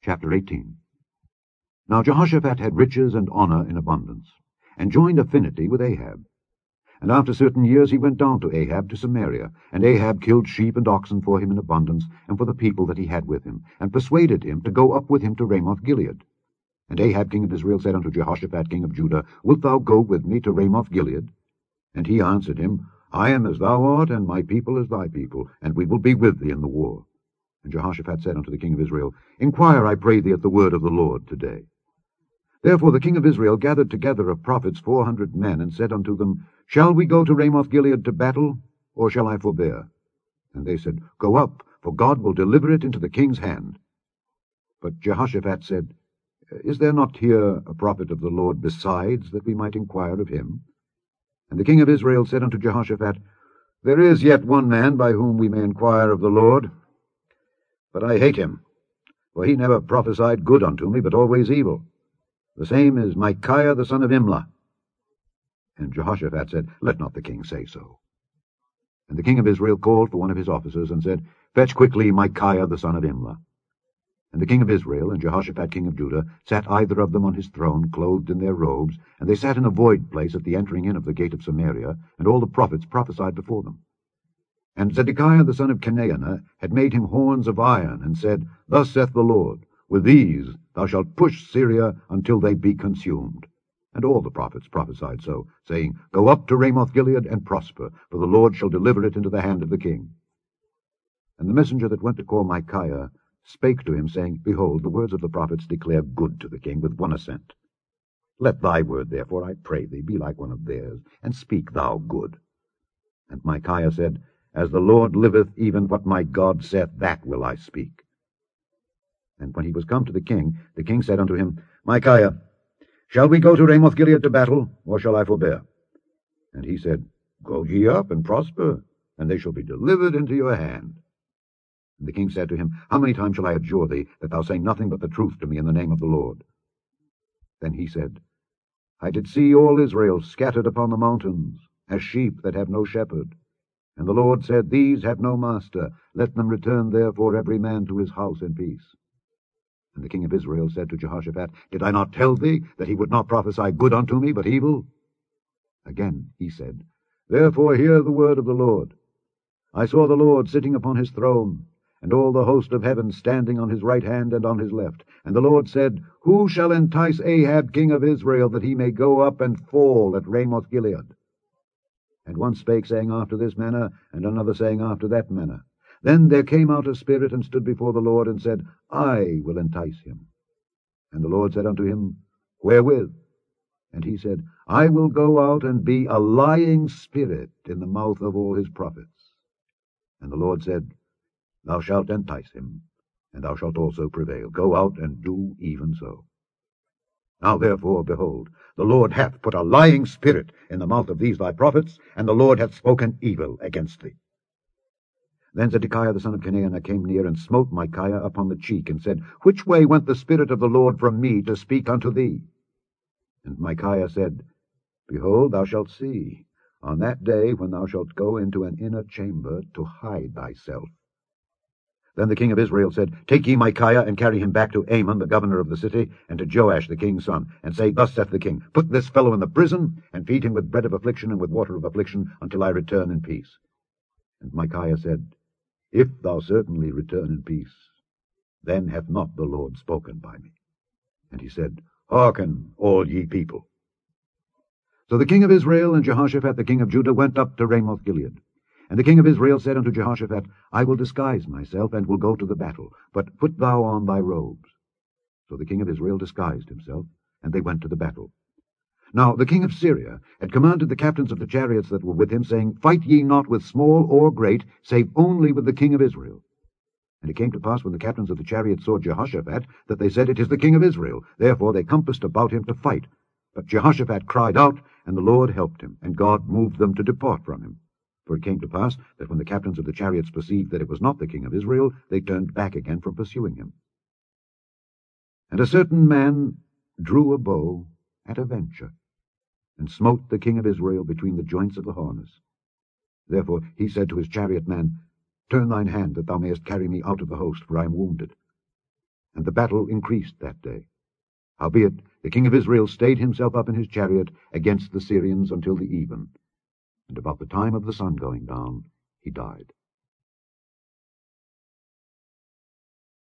Chapter 18. Now Jehoshaphat had riches and honor in abundance, and joined affinity with Ahab. And after certain years he went down to Ahab to Samaria, and Ahab killed sheep and oxen for him in abundance, and for the people that he had with him, and persuaded him to go up with him to Ramoth-Gilead. And Ahab king of Israel said unto Jehoshaphat king of Judah, Wilt thou go with me to Ramoth-Gilead? And he answered him, I am as thou art, and my people as thy people, and we will be with thee in the war. And Jehoshaphat said unto the king of Israel, Inquire, I pray thee, at the word of the Lord today. Therefore the king of Israel gathered together of prophets 400 men, and said unto them, Shall we go to Ramoth-Gilead to battle, or shall I forbear? And they said, Go up, for God will deliver it into the king's hand. But Jehoshaphat said, Is there not here a prophet of the Lord besides, that we might inquire of him? And the king of Israel said unto Jehoshaphat, There is yet one man by whom we may inquire of the Lord, but I hate him, for he never prophesied good unto me, but always evil. The same is Micaiah the son of Imlah. And Jehoshaphat said, Let not the king say so. And the king of Israel called for one of his officers, and said, Fetch quickly Micaiah the son of Imlah. And the king of Israel and Jehoshaphat king of Judah sat either of them on his throne, clothed in their robes, and they sat in a void place at the entering in of the gate of Samaria, and all the prophets prophesied before them. And Zedekiah the son of Chenaanah had made him horns of iron, and said, Thus saith the Lord, With these thou shalt push Syria until they be consumed. And all the prophets prophesied so, saying, Go up to Ramoth-Gilead and prosper, for the Lord shall deliver it into the hand of the king. And the messenger that went to call Micaiah spake to him, saying, Behold, the words of the prophets declare good to the king with one assent. Let thy word, therefore, I pray thee, be like one of theirs, and speak thou good. And Micaiah said, As the Lord liveth, even what my God saith, that will I speak. And when he was come to the king said unto him, Micaiah, shall we go to Ramoth-Gilead to battle, or shall I forbear? And he said, Go ye up and prosper, and they shall be delivered into your hand. And the king said to him, How many times shall I adjure thee, that thou say nothing but the truth to me in the name of the Lord? Then he said, I did see all Israel scattered upon the mountains, as sheep that have no shepherd. And the Lord said, These have no master. Let them return therefore every man to his house in peace. And the king of Israel said to Jehoshaphat, Did I not tell thee that he would not prophesy good unto me, but evil? Again he said, Therefore hear the word of the Lord. I saw the Lord sitting upon his throne, and all the host of heaven standing on his right hand and on his left. And the Lord said, Who shall entice Ahab king of Israel, that he may go up and fall at Ramoth-Gilead? And one spake, saying after this manner, and another saying after that manner. Then there came out a spirit, and stood before the Lord, and said, I will entice him. And the Lord said unto him, Wherewith? And he said, I will go out and be a lying spirit in the mouth of all his prophets. And the Lord said, Thou shalt entice him, and thou shalt also prevail. Go out and do even so. Now therefore, behold, the Lord hath put a lying spirit in the mouth of these thy prophets, and the Lord hath spoken evil against thee. Then Zedekiah the son of Chenaanah came near, and smote Micaiah upon the cheek, and said, Which way went the Spirit of the Lord from me to speak unto thee? And Micaiah said, Behold, thou shalt see, on that day when thou shalt go into an inner chamber to hide thyself. Then the king of Israel said, Take ye Micaiah, and carry him back to Amon the governor of the city, and to Joash the king's son, and say, Thus saith the king, Put this fellow in the prison, and feed him with bread of affliction and with water of affliction, until I return in peace. And Micaiah said, If thou certainly return in peace, then hath not the Lord spoken by me. And he said, Hearken, all ye people. So the king of Israel and Jehoshaphat the king of Judah went up to Ramoth-Gilead. And the king of Israel said unto Jehoshaphat, I will disguise myself, and will go to the battle, but put thou on thy robes. So the king of Israel disguised himself, and they went to the battle. Now the king of Syria had commanded the captains of the chariots that were with him, saying, Fight ye not with small or great, save only with the king of Israel. And it came to pass, when the captains of the chariots saw Jehoshaphat, that they said, It is the king of Israel. Therefore they compassed about him to fight. But Jehoshaphat cried out, and the Lord helped him, and God moved them to depart from him. For it came to pass that when the captains of the chariots perceived that it was not the king of Israel, they turned back again from pursuing him. And a certain man drew a bow at a venture, and smote the king of Israel between the joints of the harness. Therefore he said to his chariot man, Turn thine hand, that thou mayest carry me out of the host, for I am wounded. and the battle increased that day. Howbeit the king of Israel stayed himself up in his chariot against the Syrians until the even, and about the time of the sun going down he died.